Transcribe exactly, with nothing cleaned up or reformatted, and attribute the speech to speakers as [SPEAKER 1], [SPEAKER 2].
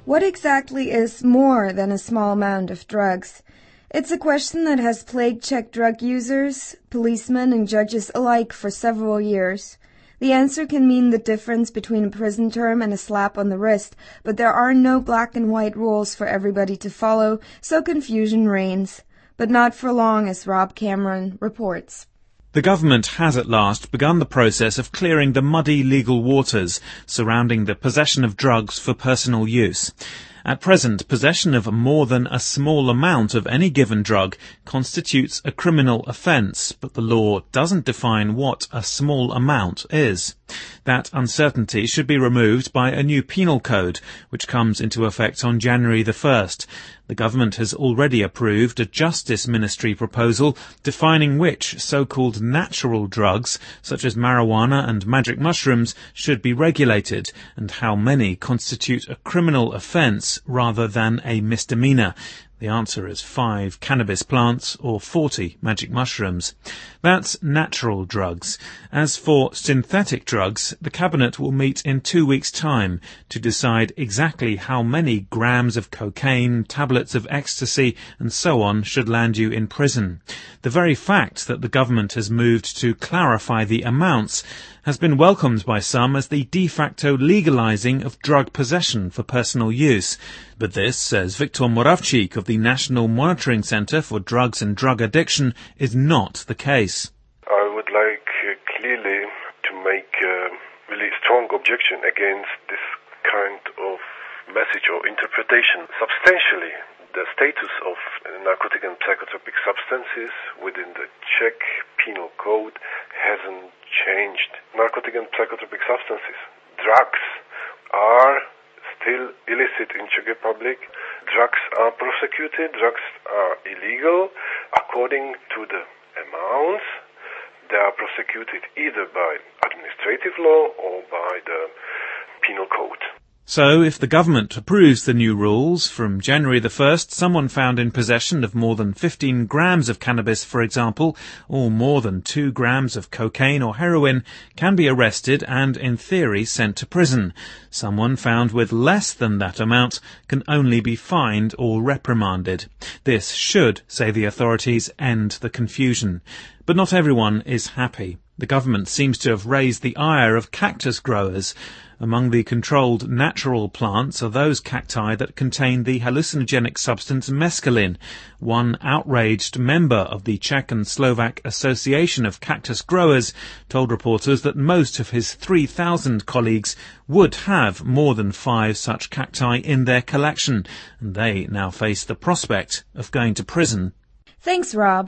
[SPEAKER 1] What exactly is more than a small amount of drugs? It's a question that has plagued Czech drug users, policemen and judges alike for several years. The answer can mean the difference between a prison term and a slap on the wrist, but there are no black and white rules for everybody to follow, so confusion reigns. But not for long, as Rob Cameron reports.
[SPEAKER 2] The government has at last begun the process of clearing the muddy legal waters surrounding the possession of drugs for personal use. At present, possession of more than a small amount of any given drug constitutes a criminal offence, but the law doesn't define what a small amount is. That uncertainty should be removed by a new penal code, which comes into effect on January the first. The government has already approved a Justice Ministry proposal defining which so-called natural drugs, such as marijuana and magic mushrooms, should be regulated, and how many constitute a criminal offence rather than a misdemeanour. The answer is five cannabis plants or forty magic mushrooms. That's natural drugs. As for synthetic drugs, the Cabinet will meet in two weeks' time to decide exactly how many grams of cocaine, tablets of ecstasy, and so on should land you in prison. The very fact that the government has moved to clarify the amounts has been welcomed by some as the de facto legalizing of drug possession for personal use. But this, says Viktor Moravchik of the National Monitoring Centre for Drugs and Drug Addiction, is not the case.
[SPEAKER 3] I would like uh, clearly to make a really strong objection against this kind of message or interpretation. Substantially, the status of narcotic and psychotropic substances within the Czech Penal Code hasn't changed. Narcotic and psychotropic substances, drugs, are still illicit in Czech Republic. Drugs are prosecuted, drugs are illegal. According to the amounts, they are prosecuted either by administrative law or by the penal code.
[SPEAKER 2] So, if the government approves the new rules, from January the first, someone found in possession of more than fifteen grams of cannabis, for example, or more than two grams of cocaine or heroin, can be arrested and, in theory, sent to prison. Someone found with less than that amount can only be fined or reprimanded. This should, say the authorities, end the confusion. But not everyone is happy. The government seems to have raised the ire of cactus growers. Among the controlled natural plants are those cacti that contain the hallucinogenic substance mescaline. One outraged member of the Czech and Slovak Association of Cactus Growers told reporters that most of his three thousand colleagues would have more than five such cacti in their collection, and they now face the prospect of going to prison.
[SPEAKER 1] Thanks, Rob.